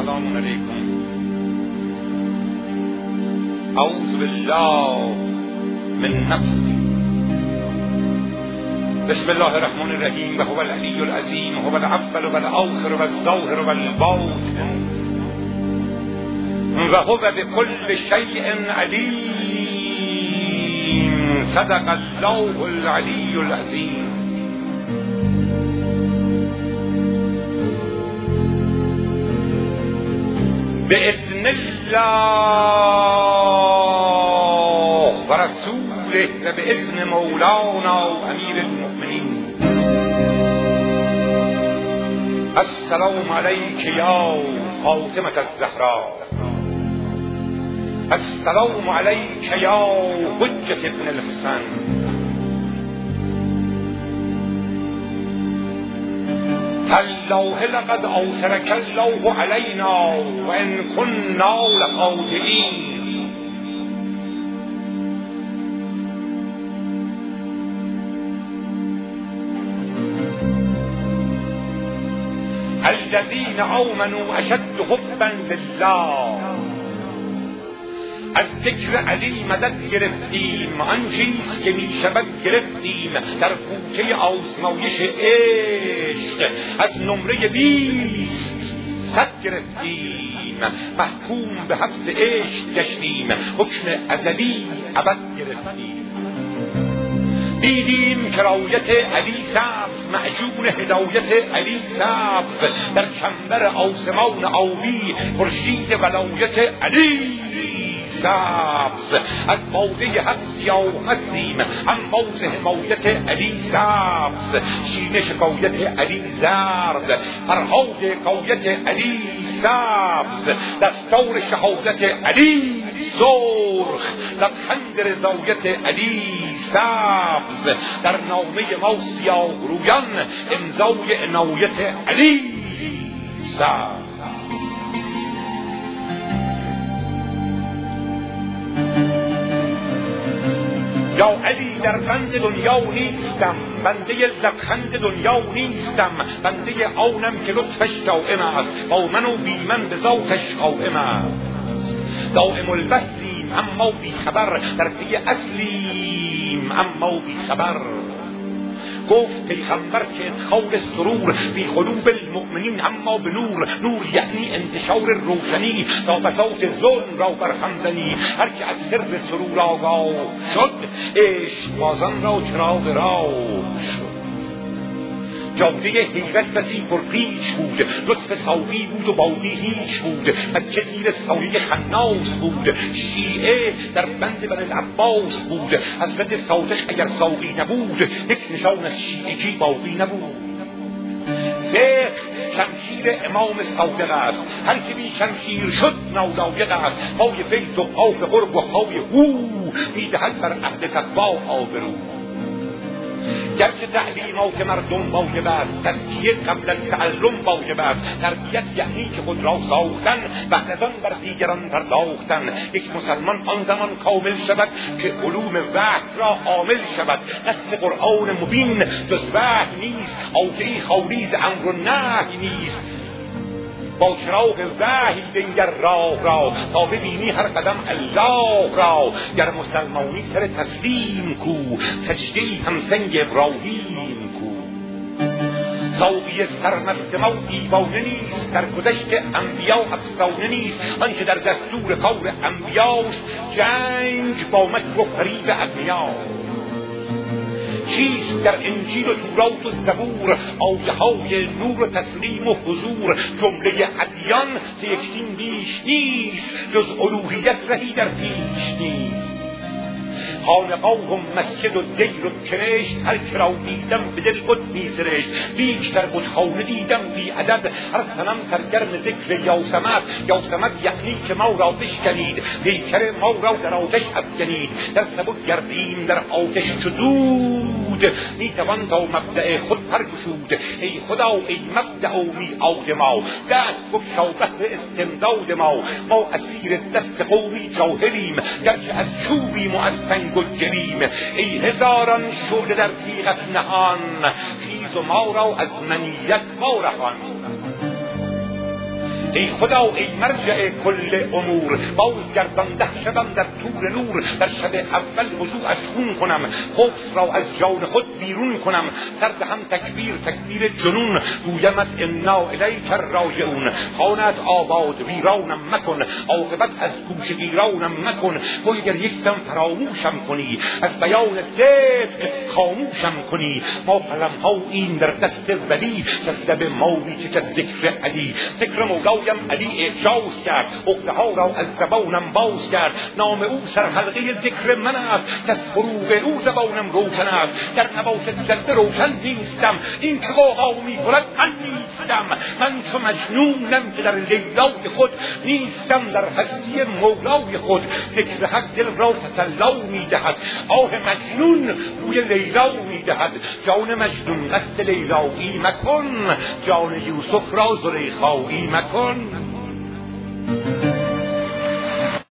سلام علیکم. اعوذ بالله من نفسی. بسم الله الرحمن الرحیم. و هو العلی العظیم، هو الاول و الاخر و الظاهر و الباطن و هو بكل شیء علیم. صدق الله العلی العظیم. بإذن الله و رسوله و بإذن مولانا امیر المؤمنین. السلام علیک یا فاطمة الزهرا. السلام علیک یا حجة ابن الحسن. تالله لقد اوثرك الله علينا وان كنا لخاطئين. الذين آمنوا اشد حبا لله. از ذکر علی مدد گرفتیم، آن چیز که می شود گرفتیم. در بوته آزمایش عشق از نمره 20 100 گرفتیم. محکوم به حبس عشق گشتیم، حکم ازلی ابد گرفتیم. دیدیم که رایت علی سبز، معجون هدایت علی سبز، در چنبر آسمان آبی خورشید ولایت علی سبز. از باده حبس یا هستیم، انباز حمایت علی سبز. شینه شکایت علی زرد، فرهاد قایت علی سبز. دستار شهادت علی سرخ، لبخند رضایت علی سبز. در نامه ما سیاه رویان امضای عنایت علی سبز. یا علی در بند دنیا نیستم، بنده لبخند دنیا نیستم. بنده آنم که لطفش دائم است، با من و بی من به ذاتش قائم است. دائم البسیم اما بی خبر، در پی اصلیم اما بی خبر. گفت پیغمبر که ادخال سرور بی قلوب المؤمنین اما به نور. نور یعنی انتشار روشنی، تا بساط ظلم را برهم زنی. هر که از سر سرور آگاه شد، عشق بازان را چراغ راه شد. جاده حیرت بسی پرپیچ بود، لطف صافی بود و بادی هیچ بود. بچه زیر سایه خناس بود، شیعه در بند بن العباس بود. حضرت صادق اگر ساقی نبود، یک نشان از شیعگی باقی نبود. فقه شمشیر امام صادق است، هر که بی شمشیر شد نالایق است. پای فیض و پا به قرب و پای هو، میدهد بر اهل تقوا آبرو. گرچه تعلیمات مردم واجب است، تزکیه قبل از تعلم واجب است. تربیت یعنی که خود را ساختن، بعد از آن بر دیگران پرداختن. یک مسلمان آن زمان کامل شود که علوم وحی را عامل شود. نص قرآن مبین جز وحی نیست، آیه‌ای خالی ز امر و نهی نیست. با چراغ وحی بنگر راه را، تا ببینی هر قدم الله را. گر مسلمانی سر تسلیم کو، سجده‌ای هم سنگ ابراهیم کو. ساقی سرمست ما دیوانه نیست، در گذشت انبیا افسانه نیست. آنچه در دستور کار انبیاست، جنگ با مکر و فریب اغنیاست. چیست در انجیل و تورات و زبور، آیه‌های نور و تسلیم و حضور. جمله ادیان ز یک دین بیش نیست، جز الوهیت رهی در پیش نیست. خانقاه و مسجد و دیر و کنشت، هر که را دیدم به دل بت می‌سرشت. لیک در بتخانه دیدم بی عدد، هر صنم سرگرم ذکر یاسمد. یاسمد یعنی که ما را بشکنید، پیکر ما را در آتش افکنید. در سبک گردیم در آتش چو دود، میتوان تا مبدأ خود پرگشود. ای خدا ای مبدأ و میعاد ما، دست بگشا بهر استمداد ما. ما اسیر دست قومی جاهلیم، گرچه از چوبیم و از سنگ و گلیم. ای هزاران شعله در تیغت نهان، خیز و ما را از منیت وارهان. ای خدا ای مرجع کل امور، بازگردانده شوم در طور نور. در شب اول وضوعش خون کنم، خبث را از جان خود بیرون کنم. سر دهم تکبیر تکبیر جنون، گویمت انا الیک راجعون. خانه‌ات آباد ویرانم مکن، عاقبت از گوش گیرانم مکن. و اگر یک دم فراموشم کنی، از بیان صدق خاموشم کنی. ما قلم ها این در دست ولی، از لب ماوی که از ذکر علی. ذکر مولایم علی اعجاز کرد، عقده ها را از زبانم باز کرد. نام او سر حلقه ذکر من است، از فروغ او زبانم روشن است. در نباشد جلد روشن نیستم، این که واقعا می کند من نیستم. من چو مجنونم که در لیلای خود نیستم، در هستی مولای خود. ذکر حق دل را تسلا می دهد، آه مجنون بوی لیلا می دهد. جان مجنون قصد لیلایی مکن، جان یوسف را زلیخایی مکن.